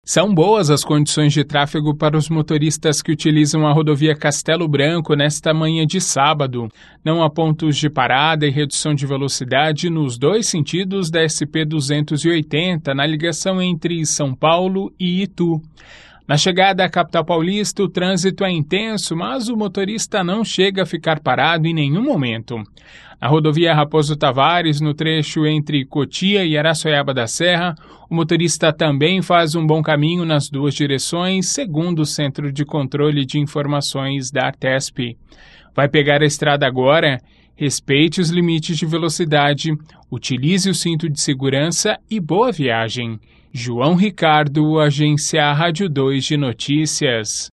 São boas as condições de tráfego para os motoristas que utilizam a rodovia Castelo Branco nesta manhã de sábado. Não há pontos de parada e redução de velocidade nos dois sentidos da SP-280, na ligação entre São Paulo e Itu. Na chegada à capital paulista, o trânsito é intenso, mas o motorista não chega a ficar parado em nenhum momento. Na rodovia Raposo Tavares, no trecho entre Cotia e Araçoiaba da Serra, o motorista também faz um bom caminho nas duas direções, segundo o Centro de Controle de Informações da Artesp. Vai pegar a estrada agora? Respeite os limites de velocidade, utilize o cinto de segurança e boa viagem. João Ricardo, Agência Rádio 2 de Notícias.